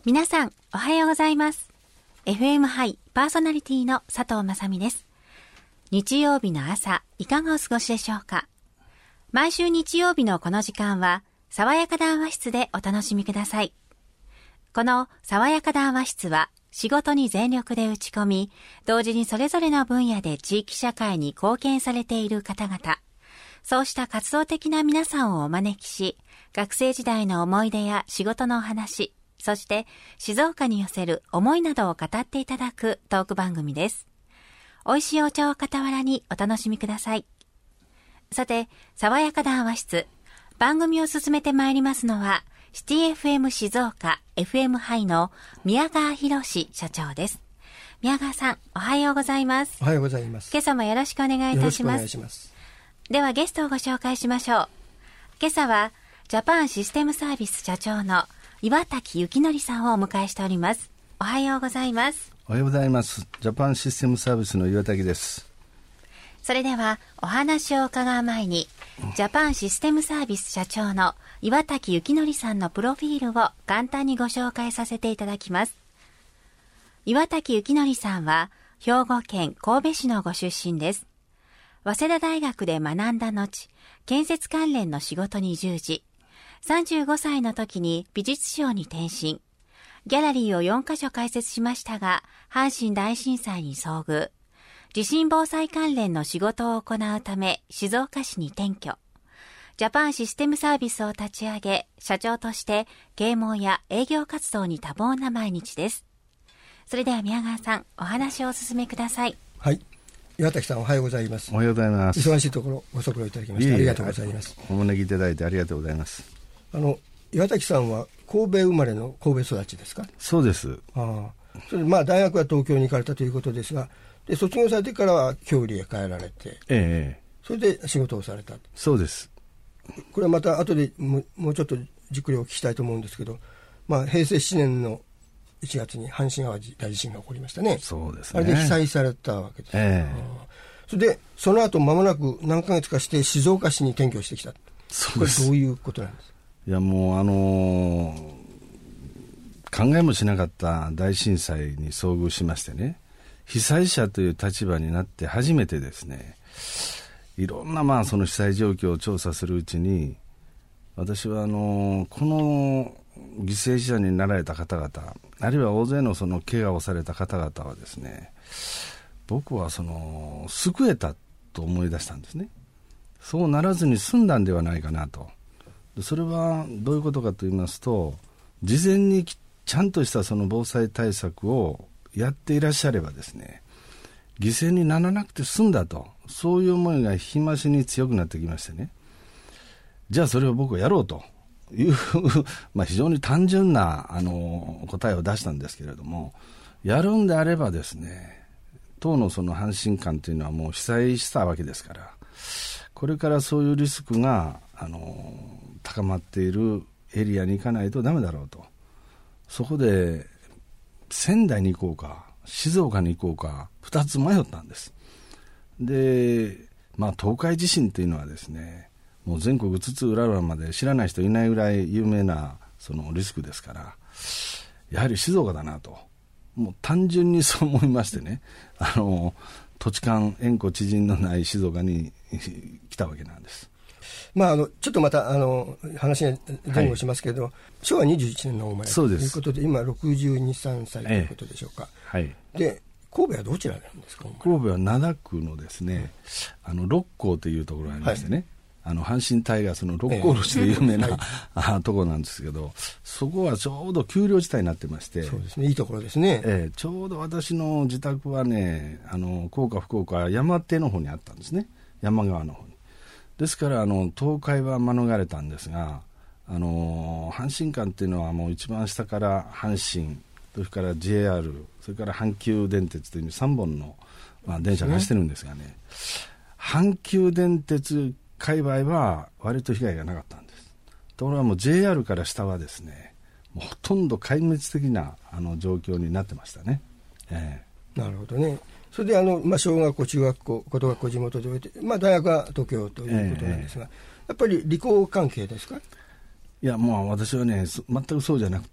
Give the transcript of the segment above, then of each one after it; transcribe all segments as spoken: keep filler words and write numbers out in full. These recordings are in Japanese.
皆さんおはようございます。 エフエム ハイパーソナリティの佐藤雅美です。日曜日の朝いかがお過ごしでしょうか。毎週日曜日のこの時間は爽やか談話室でお楽しみください。この爽やか談話室は仕事に全力で打ち込み、同時にそれぞれの分野で地域社会に貢献されている方々、そうした活動的な皆さんをお招きし、学生時代の思い出や仕事のお話、そして静岡に寄せる思いなどを語っていただくトーク番組です。美味しいお茶を傍らにお楽しみください。さて、爽やか談話室、番組を進めてまいりますのは、シティ エフエム 静岡 エフエム ハイの宮川博社長です。宮川さん、おはようございます。 おはようございます。 今朝もよろしくお願いいたします。 よろしくお願いします。 ではゲストをご紹介しましょう。今朝はジャパンシステムサービス社長の岩滝幸則さんをお迎えしております。おはようございます。 おはようございます。ジャパンシステムサービスの岩滝です。 それではお話を伺う前に、ジャパンシステムサービス社長の岩滝幸則さんのプロフィールを簡単にご紹介させていただきます。岩滝幸則さんは兵庫県神戸市のご出身です。早稲田大学で学んだ後、建設関連の仕事に従事、さんじゅうごさいの時に美術商に転身、ギャラリーをよんカ所開設しましたが、阪神大震災に遭遇、地震防災関連の仕事を行うため静岡市に転居、ジャパンシステムサービスを立ち上げ、社長として啓蒙や営業活動に多忙な毎日です。それでは宮川さん、お話をお進めください。 はい、岩滝さん、おはようございます。 おはようございます。 忙しいところご足労いただきまして、いえいえ、ありがとうございます。 お招きいただいてありがとうございます。 あの岩滝さんは神戸生まれの神戸育ちですか。 そうです。 ああ、それでまあ大学は東京に行かれたということですが、で卒業されてからは郷里へ帰られて、 ええ、 それで仕事をされた。 そうです。 これはまた後でももうちょっとじっくりお聞きしたいと思うんですけど、まあ、平成しちねんのいちがつに阪神・淡路大地震が起こりましたね。 そうですね。 あれで被災されたわけです。 ええ、 それでその後間もなく何ヶ月かして静岡市に転居してきた。 そうです。 これどういうことなんですか。 いや、もうあのー、考えもしなかった大震災に遭遇しましてね、被災者という立場になって初めてですね、いろんなまあその被災状況を調査するうちに、私はあのー、この犠牲者になられた方々、あるいは大勢のその怪我をされた方々はですね、僕はその救えたと思い出したんですね。そうならずに済んだんではないかなと。それはどういうことかと言いますと、事前にちゃんとしたその防災対策をやっていらっしゃればですね、犠牲にならなくて済んだと、そういう思いが日増しに強くなってきましてね、じゃあそれを僕はやろうというまあ非常に単純なあの答えを出したんですけれども、やるんであればですね、当のその阪神間というのはもう被災したわけですから、これからそういうリスクがあの高まっているエリアに行かないとダメだろうと。そこで仙台に行こうか静岡に行こうかふたつ迷ったんです。で、まあ、東海地震というのはですね、もう全国津々浦々まで知らない人いないぐらい有名なそのリスクですから、やはり静岡だなと、もう単純にそう思いましてね、あの土地勘縁故知人のない静岡に来たわけなんです。 まあ、あのちょっとまたあの話が前後しますけれど、はい、しょうわにじゅういちねんのお生まれということで、今ろくじゅうに、さんさいということでしょうか。 ええ、はい。 で、神戸はどちらなんですか。 神戸は灘区のですね、あの六甲というところがありましてね、はい、あの阪神タイガースの六甲おろしで有名な、ええはい、ところなんですけど、そこはちょうど丘陵地帯になってまして、 そうですね、いいところですね。 ええ、ちょうど私の自宅はね、あの福岡福岡山手の方にあったんですね、山側の方に。ですからあの倒壊は免れたんですが、あの阪神間っていうのはもう一番下から阪神、それから ジェイアール、それから阪急電鉄というさんぼんの、まあ、電車が走ってるんですがね、阪急電鉄界隈は割と被害がなかったんです。ところがもう ジェイアール から下はですね、もうほとんど壊滅的なあの状況になってましたね。えー、なるほどね。それであの、まあ、小学校中学校高等学校地元で終えて、まあ、大学は東京ということなんですが、えー、やっぱり理工関係ですか。 いやもう私はね全くそうじゃなくて、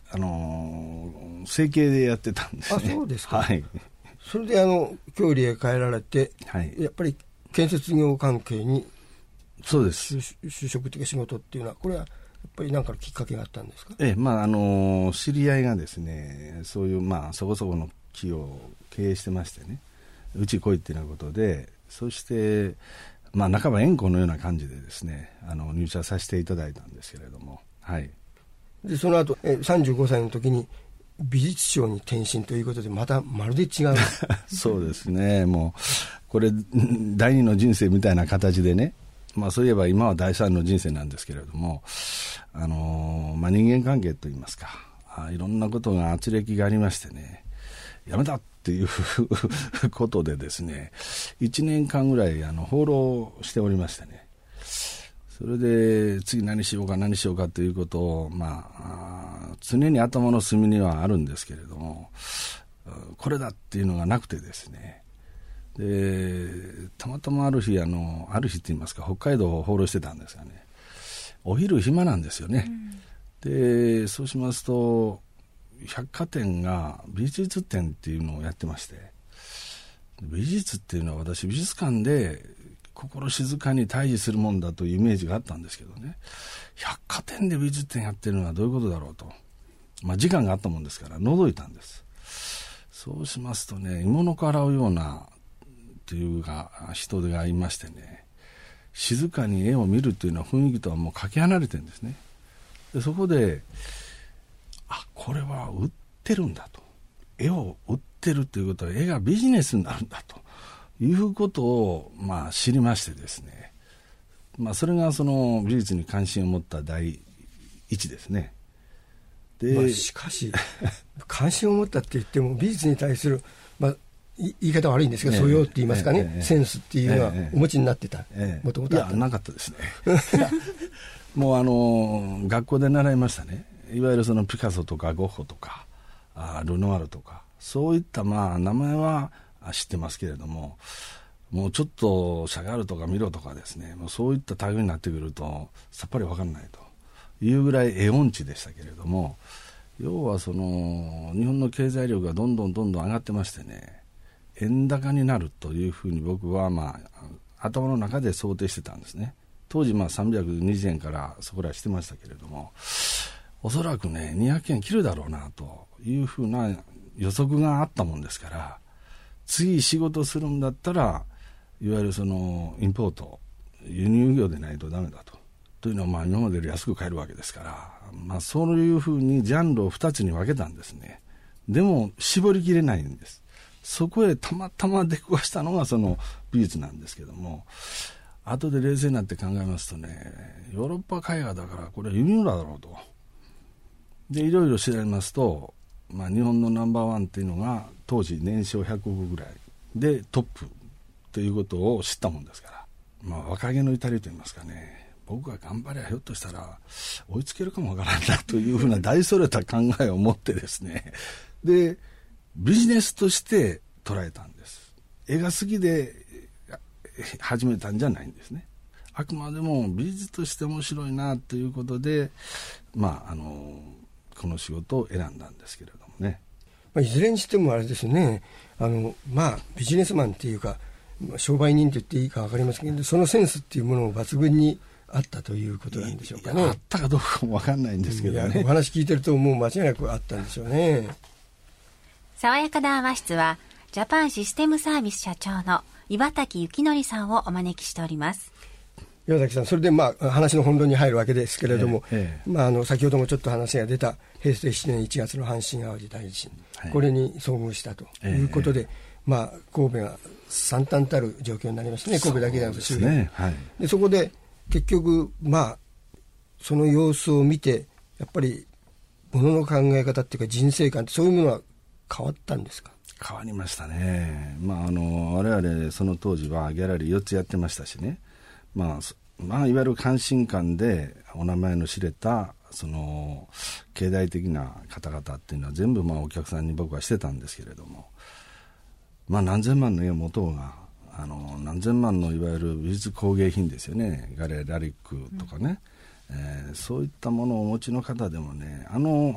あのー、整形でやってたんですね。 あ、そうですか。 はい。 それであの郷里へ帰られて、 はい、 やっぱり建設業関係にそうです就職というか仕事っていうのは、これはやっぱり何かのきっかけがあったんですか？ ええ、まああの知り合いがですね、そういうまあそこそこの企業を経営してましてね、うち来いっていうようなことで、そしてまあ半ば縁故のような感じでですね、あの入社させていただいたんですけれども、はい。 でその後えさんじゅうごさいの時に美術商に転身ということで、またまるで違うそうですね、もうこれ第二の人生みたいな形でね、まあそういえば今は第三の人生なんですけれども、あのーまあ、人間関係といいますか、あいろんなことが圧力がありましてね、やめたっていうことでですね、いちねんかんぐらいあの放浪しておりましてね、それで次何しようか何しようかということを、まあ、常に頭の隅にはあるんですけれども、これだっていうのがなくてですね、でたまたまある日あのある日って言いますか、北海道を放浪してたんですがね、お昼暇なんですよね、うん、でそうしますと百貨店が美術展っていうのをやってまして、美術っていうのは私美術館で心静かに対峙するもんだというイメージがあったんですけどね、百貨店で美術展やってるのはどういうことだろうと、まあ、時間があったもんですから覗いたんです。そうしますとね、芋の子洗うようなというが人がいましてね、静かに絵を見るというのは雰囲気とはもうかけ離れてるんですね。でそこで、あ、これは売ってるんだと、絵を売ってるということは絵がビジネスになるんだということを、まあ、知りましてですね、まあ、それがその美術に関心を持った第一ですね。で、 まあ、しかし関心を持ったって言っても美術に対する、まあ、言い方悪いんですけど、素養って言いますかね、ええ、センスっていうのはお持ちになってた、もともとあった。 いや、なかったですねもうあの学校で習いましたね、いわゆるそのピカソとかゴッホとかあルノワールとか、そういったまあ名前は知ってますけれども、もうちょっとシャガールとかミロとかですね、もうそういった類になってくるとさっぱり分かんないというぐらい絵音痴でしたけれども、要はその日本の経済力がどんどんどんどん上がってましてね、円高になるというふうに僕はまあ頭の中で想定してたんですね。当時まあさんびゃくにじゅうえんからそこらしてましたけれども、おそらくねにひゃくえん切るだろうなというふうな予測があったもんですから、次仕事するんだったらいわゆるそのインポート輸入業でないとダメだとというのは、まあ今までより安く買えるわけですから、まあ、そういうふうにジャンルをふたつに分けたんですね。でも絞りきれないんです。そこへたまたま出くわしたのがその美術なんですけども、後で冷静になって考えますとね、ヨーロッパ絵画だからこれは輸入だろうと。でいろいろ調べますと、まあ、日本のナンバーワンっていうのが当時年商ひゃくおくぐらいでトップということを知ったもんですから、まあ、若気の至りといいますかね、僕が頑張りゃひょっとしたら追いつけるかもわからんなというふうな大それた考えを持ってですね、でビジネスとして捉えたんです。絵が好きで始めたんじゃないんですね。あくまでも美術として面白いなということで、まああのこの仕事を選んだんですけれどもね。 まあ、いずれにしてもあれですね、あのまあビジネスマンっていうか商売人と言っていいか分かりませんけど、そのセンスっていうものも抜群にあったということなんでしょうかね。 あったかどうかも分かんないんですけどね。 お話聞いてるともう間違いなくあったんでしょうね。 爽やか談話室はジャパンシステムサービス社長の岩滝幸則さんをお招きしております。 岩崎さん、それでまあ話の本論に入るわけですけれども、 ええまあ、あの先ほどもちょっと話が出たへいせいななねんいちがつの阪神・淡路大地震、はい、これに遭遇したということで、ええまあ、神戸が惨憺たる状況になりましたね。神戸だけでなく周辺そ,、ねはい、 でそこで結局、まあ、その様子を見てやっぱり物の考え方っていうか人生観ってそういうものは変わったんですか？ 変わりましたね。まあ、あの我々その当時はギャラリーよっつやってましたしね、まあまあ、いわゆる関心館でお名前の知れたその経済的な方々っていうのは全部まあお客さんに僕はしてたんですけれども、まあ、何千万の絵を持とうがあの何千万のいわゆる美術工芸品ですよね、ガレラリックとかね、うんえー、そういったものをお持ちの方でもね、あの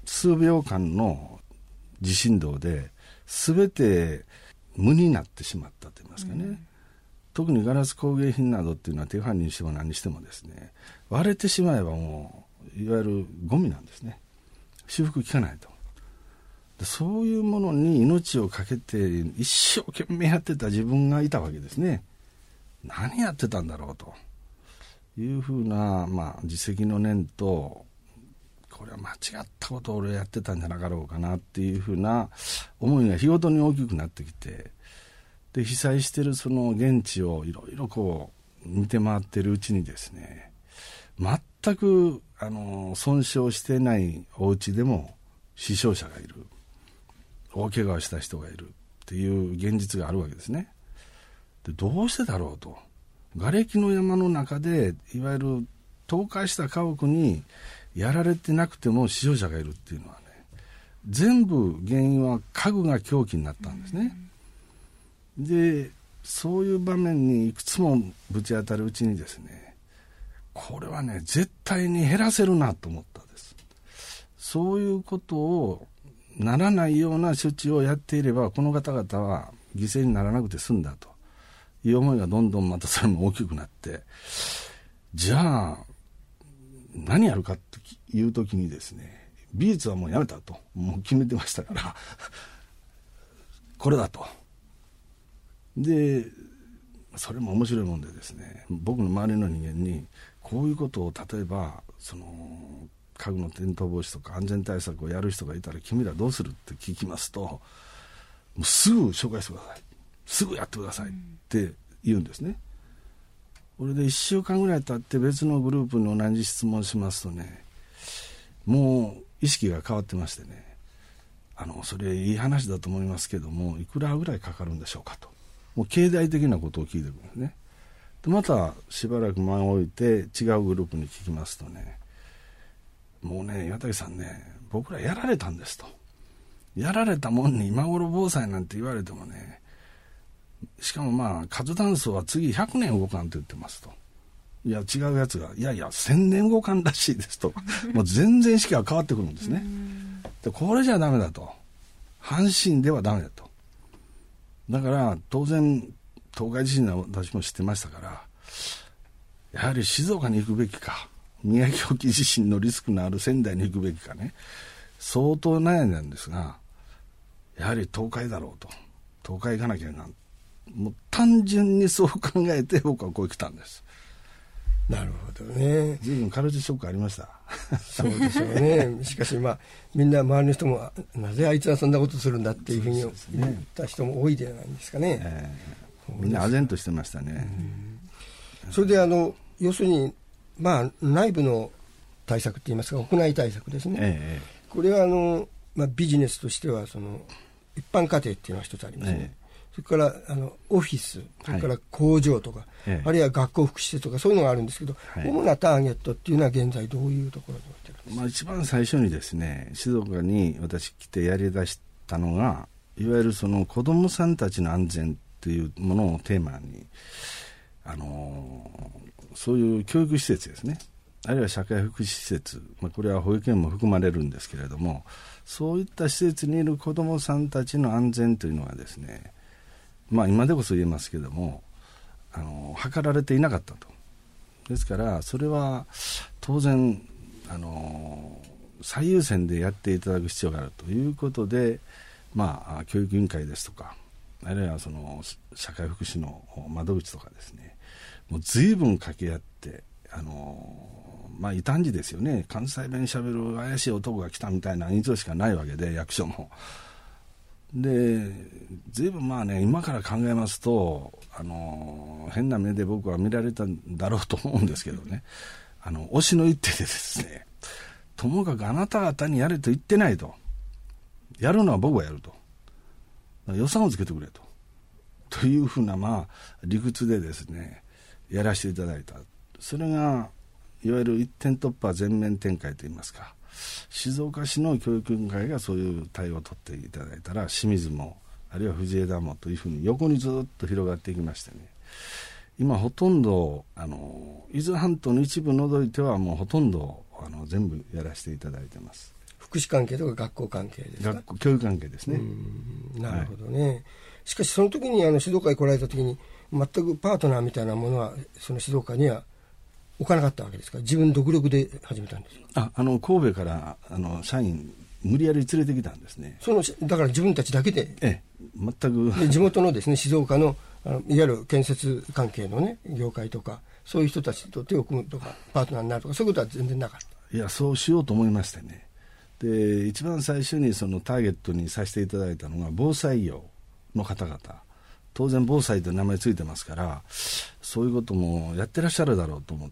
数秒間の地震動で全て無になってしまったといいますかね、うん、特にガラス工芸品などっていうのは手版にしても何にしてもですね、割れてしまえばもういわゆるゴミなんですね。修復効かないと。でそういうものに命をかけて一生懸命やってた自分がいたわけですね。何やってたんだろうというふうな、まあ、自責の念と、これは間違ったことを俺やってたんじゃなかろうかなっていうふうな思いが日ごとに大きくなってきて、で被災してるその現地をいろいろこう見て回ってるうちにですね、全くあの損傷してないお家でも死傷者がいる、大怪我をした人がいるっていう現実があるわけですね。でどうしてだろうと。瓦礫の山の中でいわゆる倒壊した家屋にやられてなくても死傷者がいるっていうのはね、全部原因は家具が凶器になったんですね。でそういう場面にいくつもぶち当たるうちにですね、これはね絶対に減らせるなと思ったんです。そういうことをならないような処置をやっていれば、この方々は犠牲にならなくて済んだという思いがどんどんまたそれも大きくなって、じゃあ何やるかという時にですね、美術はもうやめたともう決めてましたからこれだと。でそれも面白いもんでですね、僕の周りの人間にこういうことを例えばその家具の転倒防止とか安全対策をやる人がいたら君らどうするって聞きますと、もうすぐ紹介してください、すぐやってくださいって言うんですね。これでいっしゅうかんぐらい経って別のグループに同じ質問しますとね、もう意識が変わってましてね、あのそれいい話だと思いますけどもいくらぐらいかかるんでしょうかと、もう経済的なことを聞いてくるんですね。でまたしばらく間を置いて違うグループに聞きますとね、もうね岩竹さんね、僕らやられたんですと。やられたもんに今頃防災なんて言われてもね、しかもまあ活断層は次ひゃくねん動かんと言ってますと。いや違うやつがいやいやせんねん動かんらしいですともう全然意識が変わってくるんですね。でこれじゃダメだと、阪神ではダメだと。だから当然東海地震は私も知ってましたから、やはり静岡に行くべきか、宮城沖地震のリスクのある仙台に行くべきかね、相当悩んだんですが、やはり東海だろうと、東海行かなきゃな、もう単純にそう考えて僕はこう来たんです。 なるほどね。 随分カルチャーショックありました。 そうでしょうね。しかしまあみんな周りの人もなぜあいつはそんなことするんだっていうふうに言った人も多いじゃないですかね。えー、 みんな唖然としてましたね。 うん、それであの要するにまあ内部の対策って言いますか、屋内対策ですね。えー、これはあの、まあ、ビジネスとしてはその一般家庭っていうのが一つありますね。えーそれからあのオフィス、それから工場とか、はい、あるいは学校福祉施設とかそういうのがあるんですけど、はい、主なターゲットっていうのは現在どういうところに置いてるんですか。 まあ、一番最初にですね、静岡に私来てやりだしたのが、いわゆるその子どもさんたちの安全っていうものをテーマに、あのー、そういう教育施設ですね、あるいは社会福祉施設、まあ、これは保育園も含まれるんですけれども、そういった施設にいる子どもさんたちの安全というのはですね、まあ、今でこそ言えますけども、あの図られていなかったと。ですからそれは当然あの最優先でやっていただく必要があるということで、まあ、教育委員会ですとか、あるいはその社会福祉の窓口とかですね、もう随分掛け合って、あのまあ、異端児ですよね。関西弁しゃべる怪しい男が来たみたいな印象しかないわけで、役所も。で随分まあね、今から考えますと、あの変な目で僕は見られたんだろうと思うんですけどね、あの推しの一手でですね、ともかくあなた方にやれと言ってないと、やるのは僕がやると、予算をつけてくれとというふうな、まあ、理屈でですねやらせていただいた。それがいわゆる一点突破全面展開といいますか、静岡市の教育委員会がそういう対応を取っていただいたら、清水もあるいは藤枝もというふうに横にずっと広がっていきましてね、今ほとんどあの伊豆半島の一部除いてはもうほとんどあの全部やらせていただいてます。 福祉関係とか学校関係ですか？ 学校教育関係ですね。 うん、なるほどね、はい、しかしその時にあの静岡に来られた時に全くパートナーみたいなものはその静岡には置かなかったわけですか？自分独力で始めたんですか？ ああの神戸からあの社員無理やり連れてきたんですね。 そのだから自分たちだけで、 ええ、全くで地元のですね静岡の、あのいわゆる建設関係のね業界とかそういう人たちと手を組むとかパートナーになるとかそういうことは全然なかった？ いや、そうしようと思いましてね。で一番最初にそのターゲットにさせていただいたのが防災業の方々。当然防災という名前ついてますからそういうこともやってらっしゃるだろうと思って、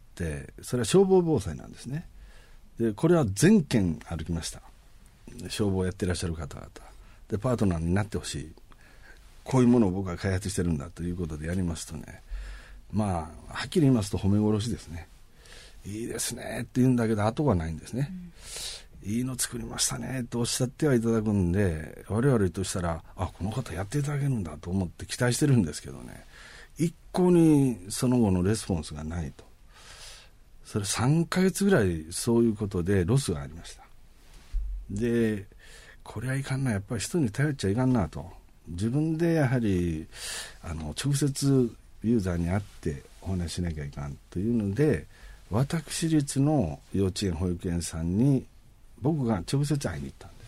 それは消防防災なんですね。でこれは全県歩きました。消防をやってらっしゃる方々でパートナーになってほしい、こういうものを僕は開発してるんだということでやりますとね、まあはっきり言いますと褒め殺しですね。いいですねって言うんだけど後がないんですね、うん、いいの作りましたねとおっしゃってはいただくんで、我々としたらあこの方やっていただけるんだと思って期待してるんですけどね、一向にその後のレスポンスがないと。それさんかげつぐらいそういうことでロスがありました。でこれはいかんな、やっぱり人に頼っちゃいかんなと、自分でやはりあの直接ユーザーに会ってお話ししなきゃいかんというので、私立の幼稚園保育園さんに僕が直接会いに行ったんです。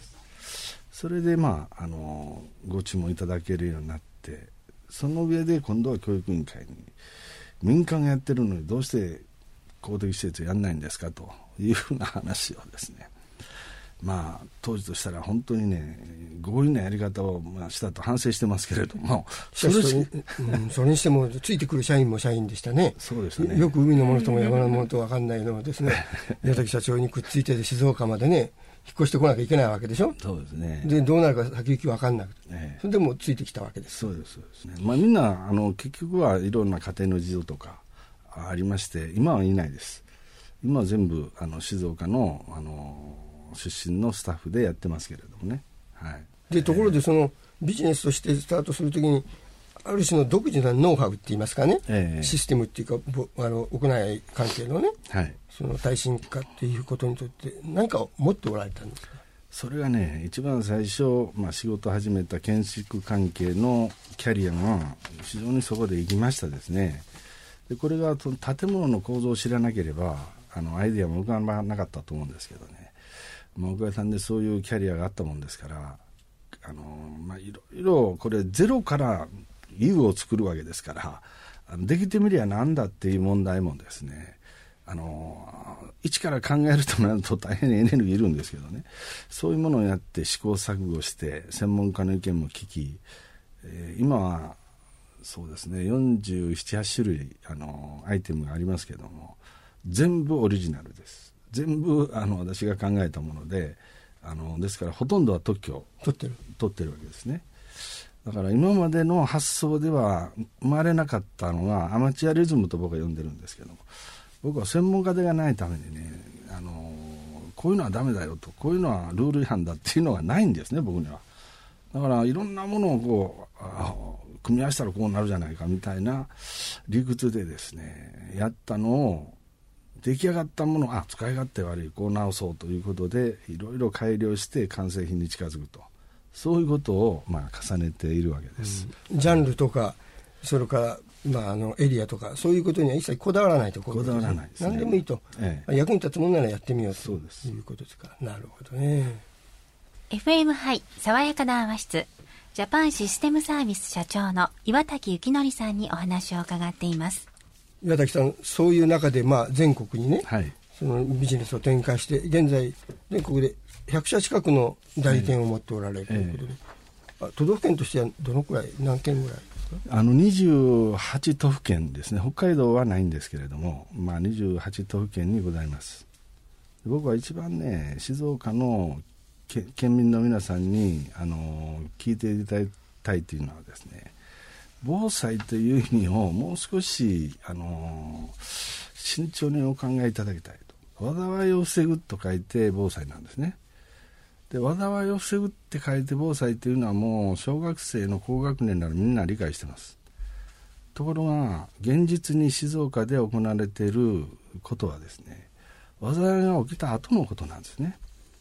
それでまああのご注文いただけるようになって、その上で今度は教育委員会に民間がやってるのにどうして公的施設やんないんですかというふうな話をですね、まあ当時としたら本当にね強引なやり方をまあしたと反省してますけれども、 それし、うん、それにしてもついてくる社員も社員でしたね。 そうですね。 よく海のものとも山のものと分かんないのをですね宮崎社長にくっついて静岡までね引っ越してこなきゃいけないわけでしょ。 そうですね。 でどうなるか先行き分かんなくて、ええ、それでもついてきたわけです。 そうですそうですね。まあみんなあの結局はいろんな家庭の事情とかありまして、今はいないです。今は全部あの静岡のあの出身のスタッフでやってますけれどもね、はい、 でところでそのビジネスとしてスタートするときにある種の独自なノウハウって言いますかね、えー、システムっていうかあの屋内関係のね、はい、その耐震化っていうことにとって何か持っておられたんですか？ それがね一番最初、まあ、仕事を始めた建築関係のキャリアが非常にそこで生きましたですね。でこれがその建物の構造を知らなければあのアイデアも浮かばなかったと思うんですけどね、おかげさんでそういうキャリアがあったもんですから、あの、まあ、いろいろこれゼロから遊具を作るわけですから、あのできてみりゃなんだっていう問題もですね、あの一から考えるとなると大変エネルギーいるんですけどね、そういうものをやって試行錯誤して専門家の意見も聞き、えー、今はそうですねよんじゅうなな、はち種類あのアイテムがありますけども全部オリジナルです。全部あの私が考えたもので、あのですからほとんどは特許を取ってる、取ってるわけですね。だから今までの発想では生まれなかったのがアマチュアリズムと僕は呼んでるんですけども、僕は専門家でがないためにね、あのこういうのはダメだよと、こういうのはルール違反だっていうのがないんですね、僕には。だからいろんなものをこうあ組み合わせたらこうなるじゃないかみたいな理屈でですねやったのを、出来上がったものをあ使い勝手悪い、こう直そうということでいろいろ改良して完成品に近づくと、そういうことをまあ重ねているわけです、 うん、ジャンルとかそれから、まあ、あのエリアとかそういうことには一切こだわらないところです、ね、 こだわらないですね。 何でもいいと、ええ、役に立つものならやってみようということですか。なるほどね。 エフエム ハイ爽やか談話室、ジャパンシステムサービス社長の岩滝幸則さんにお話を伺っています。 岩滝さん、そういう中で、まあ、全国にね、はい、そのビジネスを展開して現在全国でひゃく社近くの代理店を持っておられるということで、えー、都道府県としてはどのくらい、何県ぐらいですか？ あのにじゅうはち都府県ですね。北海道はないんですけれども、まあ、にじゅうはち都府県にございます。僕は一番ね静岡の県民の皆さんにあの聞いていただきたいというのはですね、防災という意味をもう少しあの慎重にお考えいただきたいと。災いを防ぐと書いて防災なんですね。で災いを防ぐって書いて防災というのはもう小学生の高学年ならみんな理解してます。ところが現実に静岡で行われていることはですね、災いが起きた後のことなんですね。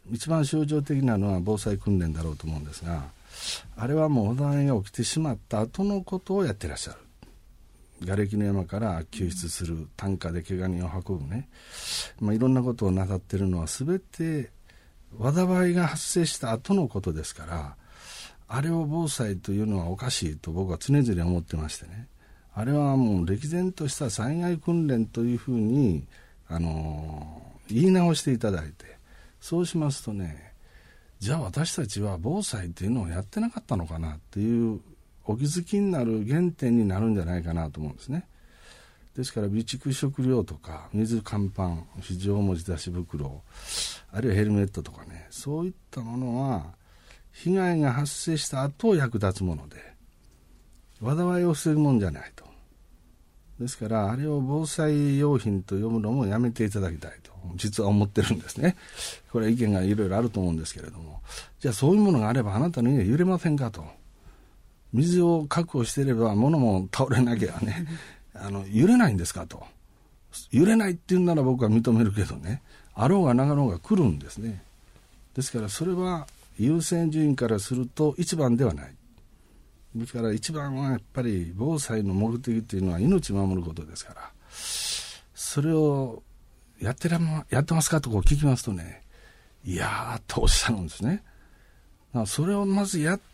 一番象徴的なのは防災訓練だろうと思うんですが、あれはもう災いが起きてしまった後のことをやってらっしゃる。瓦礫の山から救出する、担架で怪我人を運ぶね、まあ、いろんなことをなさっているのは全て災いが発生した後のことですから、あれを防災というのはおかしいと僕は常々思ってましてね、あれはもう歴然とした災害訓練というふうに、あのー、言い直していただいて、そうしますとね、じゃあ私たちは防災というのをやってなかったのかなっていうお気づきになる原点になるんじゃないかなと思うんですね。ですから備蓄食料とか水乾パン、非常持ち出し袋、あるいはヘルメットとかね、そういったものは被害が発生した後役立つもので、災いを防ぐもんじゃないと。ですからあれを防災用品と呼ぶのもやめていただきたいと実は思ってるんですね。これは意見がいろいろあると思うんですけれども、じゃあそういうものがあればあなたの家揺れませんかと。水を確保していれば物も倒れなきゃねあの揺れないんですかと。揺れないって言うなら僕は認めるけどね、あろうがなかろうが来るんですね。ですからそれは優先順位からすると一番ではない。ですから一番はやっぱり防災の目的というのは命を守ることですから、それをやってらま、やってますかとこう聞きますとね、いやーとおっしゃるんですね。それをまずやって、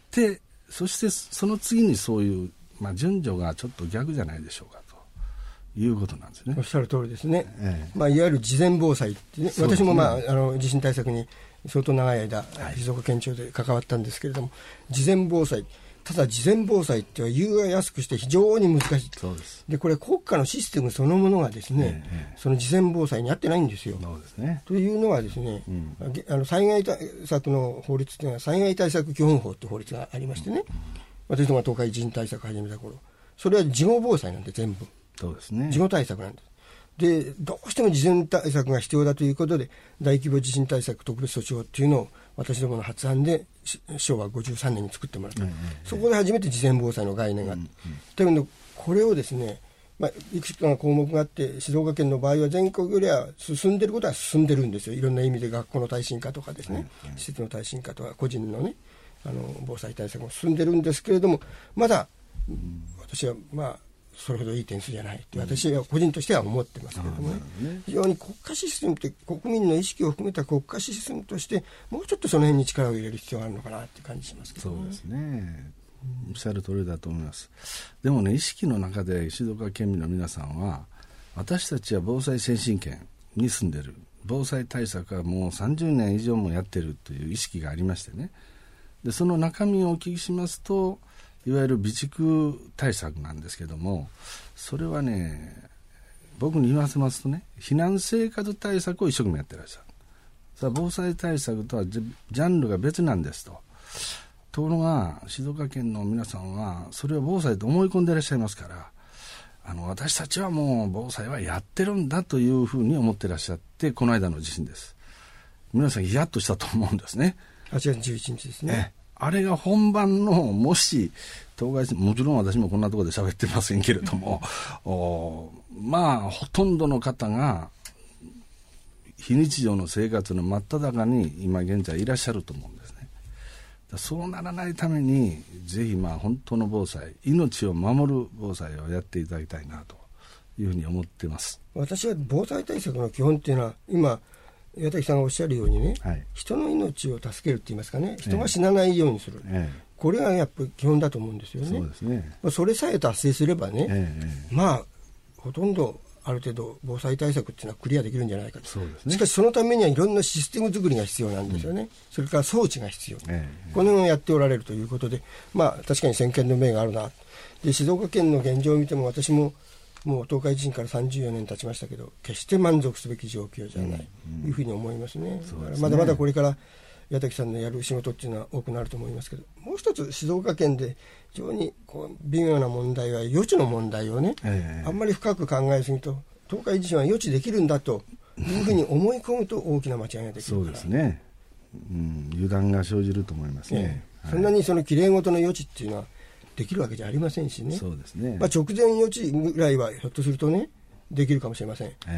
そしてその次にそういう、まあ、順序がちょっと逆じゃないでしょうかということなんですね。 おっしゃる通りですね、 ええ、 まあ、いわゆる事前防災ってね、ね、私も、まあ、あの地震対策に相当長い間、はい、静岡県庁で関わったんですけれども、事前防災、ただ事前防災っては言うが安くして非常に難しい。 そうです。 でこれ国家のシステムそのものがですね、ええ、その事前防災に合ってないんですよ。 そうですね。 というのはですね、うん、あの災害対策の法律というのは災害対策基本法という法律がありましてね、うん、私どもが東海地震対策を始めた頃、それは事後防災なんで全部。 そうですね。 事後対策なんです。でどうしても事前対策が必要だということで大規模地震対策特別措置法というのを私どもの発案でしょうわごじゅうさんねんに作ってもらった、うんうんうん、そこで初めて事前防災の概念があって、うんうん、というのこれをですね、まあ、いくつかの項目があって、静岡県の場合は全国よりは進んでいることは進んでるんですよ。いろんな意味で学校の耐震化とかですね、うんうん、施設の耐震化とか個人のね、あの防災対策も進んでるんですけれども、まだ、うん、私はまあそれほどいい点数じゃないって私は個人としては思ってますけれども、ねうん、非常に国家システムって国民の意識を含めた国家システムとしてもうちょっとその辺に力を入れる必要があるのかなって感じしますけどね。 そうですね、おっしゃる通りだと思います。でもね、意識の中で静岡県民の皆さんは、私たちは防災先進県に住んでる、防災対策はもうさんじゅうねん以上もやってるという意識がありましてね、でその中身をお聞きしますと、いわゆる備蓄対策なんですけども、それはね、僕に言わせますとね、避難生活対策を一生懸命やってらっしゃる。さあ防災対策とはジャンルが別なんですと。ところが静岡県の皆さんはそれを防災と思い込んでいらっしゃいますから、あの私たちはもう防災はやってるんだというふうに思っていらっしゃって、この間の地震です。皆さんヒヤッとしたと思うんですね。 はちがつじゅういちにちですね。 えあれが本番の、もし東海地震、もちろん私もこんなところで喋ってませんけれどもおまあほとんどの方が非日常の生活の真っ只中に今現在いらっしゃると思うんですね。だそうならないためにぜひまあ本当の防災、命を守る防災をやっていただきたいなというふうに思っています。 私は防災対策の基本っていうのは今岩崎さんがおっしゃるようにね、はい、人の命を助けるって言いますかね、人が死なないようにする、ええ、これがやっぱり基本だと思うんですよね。 そうですね。 それさえ達成すればね、ええ、まあほとんどある程度防災対策っていうのはクリアできるんじゃないかと。 そうですね。 しかしそのためにはいろんなシステム作りが必要なんですよね、うん、それから装置が必要、ええ、この辺をやっておられるということで、まあ確かに先見の明があるな。で静岡県の現状を見ても、私ももう東海地震からさんじゅうよねん経ちましたけど、決して満足すべき状況じゃない、うん、いうふうに思いますね。だからまだまだこれから矢崎さんのやる仕事っていうのは多くなると思いますけど、もう一つ静岡県で非常にこう微妙な問題は予知の問題をね、えー、あんまり深く考えすぎると東海地震は予知できるんだというふうに思い込むと大きな間違いができるそうですね、うん、油断が生じると思いますね、 ね、はい、そんなにそのきれいごとの予知っていうのはできるわけじゃありませんしね。 そうですね、 まあ、直前予知ぐらいはひょっとするとねできるかもしれません、え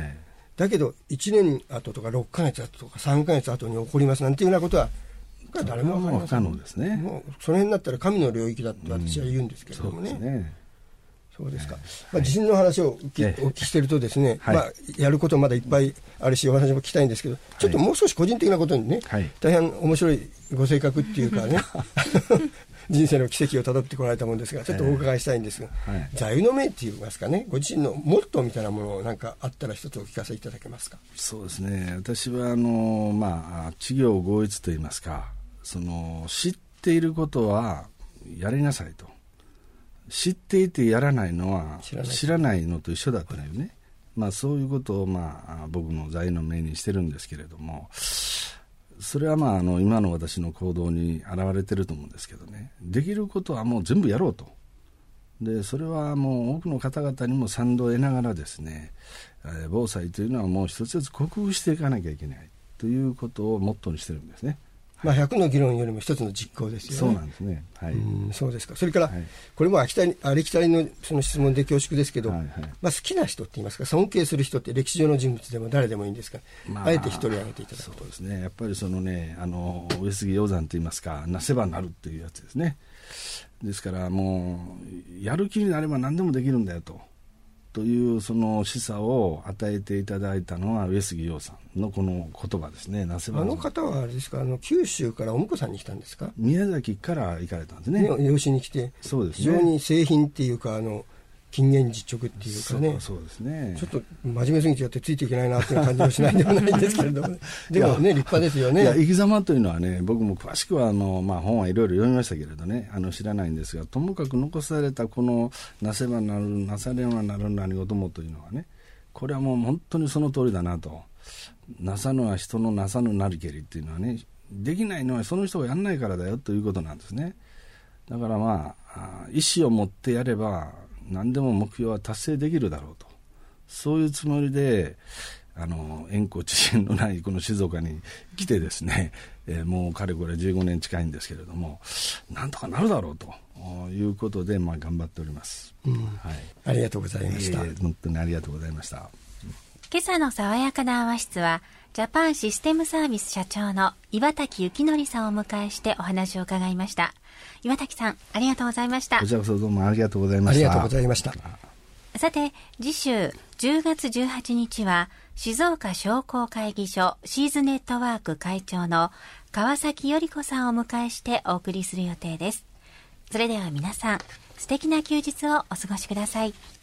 だけどいちねんごとかろっかげつごとかさんかげつごとに起こりますなんていうようなことは誰も分かりません。 不可能ですね。 もうその辺になったら神の領域だって私は言うんですけれどもね、うん、そうですね。そうですか、まあ、地震の話をお聞き、お聞きしてるとですね、はい、まあ、やることまだいっぱいあるしお話も聞きたいんですけど、ちょっともう少し個人的なことにね、はい、大変面白いご性格っていうかね人生の奇跡をたどってこられたものですが、ちょっとお伺いしたいんですが、はい、座右の銘っていいますかね、ご自身のモットーみたいなものをなんかあったら一つお聞かせいただけますか。 そうですね、私はあの、まあ、知行合一といいますか、その知っていることはやりなさいと、知っていてやらないのは知らない、知らないのと一緒だというね、はい、まあ、そういうことを、まあ、僕の座右の銘にしてるんですけれども、それは、まあ、あの今の私の行動に表れてると思うんですけどね、できることはもう全部やろうと。でそれはもう多くの方々にも賛同を得ながらですね、えー、防災というのはもう一つずつ克服していかなきゃいけないということをモットーにしてるんですね。 まあ、ひゃくの議論よりも一つの実行ですよね。 そうなんですね、はい、 うん、そうですか。それから、はい、これもありきたり、ありきたりのその質問で恐縮ですけど、はいはい、まあ、好きな人って言いますか、尊敬する人って歴史上の人物でも誰でもいいんですが、まあ、あえて一人挙げていただくと。 そうですね、やっぱりそのね、あの上杉鷹山と言いますか、なせばなるっていうやつですね。ですからもうやる気になれば何でもできるんだよとというその示唆を与えていただいたのは上杉鷹さんのこの言葉ですね。なせばあの方はあれですか、あの九州からお婿さんに来たんですか。 宮崎から行かれたんですね。 養子に来て、そうですね、非常に製品っていうか、あの金言実直っていうかね、 そう、そうですね、 ちょっと真面目すぎてやってついていけないなという感じもしないでもないんですけれども、ね、でもね、立派ですよね。 いや、生き様というのはね、僕も詳しくはあの、まあ、本はいろいろ読みましたけれどね、あの知らないんですが、ともかく残されたこのなせばなる、なさればなる何事もというのはね、これはもう本当にその通りだなと。なさぬは人のなさぬなりけりっていうのはね、できないのはその人がやらないからだよということなんですね。だからまあ、意思を持ってやれば何でも目標は達成できるだろうと、そういうつもりであの円光知心のないこの静岡に来てですね、えー、もうかれこれじゅうごねん近いんですけれども、なんとかなるだろうということで、まあ、頑張っております、 うん、はい、ありがとうございました、えー、本当にありがとうございました。 今朝の爽やかなアワ室はジャパンシステムサービス社長の岩滝幸則さんをお迎えしてお話を伺いました。岩滝さん、ありがとうございました。 こちらこそどうもありがとうございました。 ありがとうございました。 さて、次週じゅうがつじゅうはちにちは静岡商工会議所シーズネットワーク会長の川崎頼子さんをお迎えしてお送りする予定です。それでは皆さん、素敵な休日をお過ごしください。